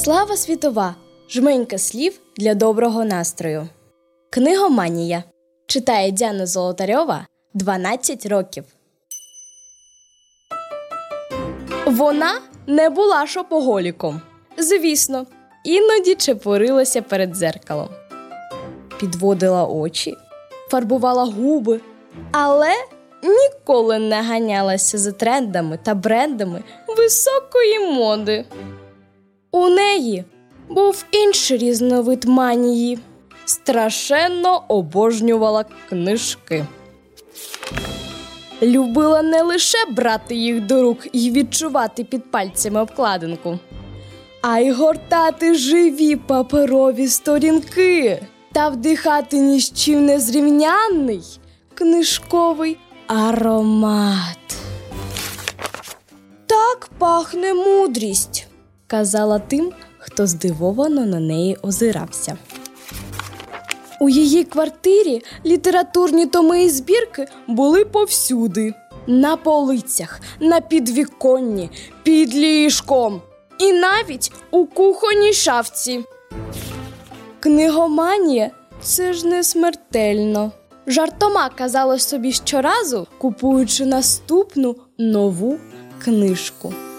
Слава світова! Жменька слів для доброго настрою. Книгоманія. Читає Діана Золотарьова, 12 років. Вона не була шопоголіком. Звісно, іноді чепурилася перед дзеркалом. Підводила очі, фарбувала губи, але ніколи не ганялася за трендами та брендами високої моди. У неї був інший різновид манії. Страшенно обожнювала книжки. Любила не лише брати їх до рук і відчувати під пальцями обкладинку, а й гортати живі паперові сторінки та вдихати ні з чим не зрівнянний книжковий аромат. «Так пахне мудрість», – казала тим, хто здивовано на неї озирався. У її квартирі літературні томи і збірки були повсюди. На полицях, на підвіконні, під ліжком і навіть у кухонній шафці. Книгоманія – це ж не смертельно. Жартома казала собі щоразу, купуючи наступну нову книжку.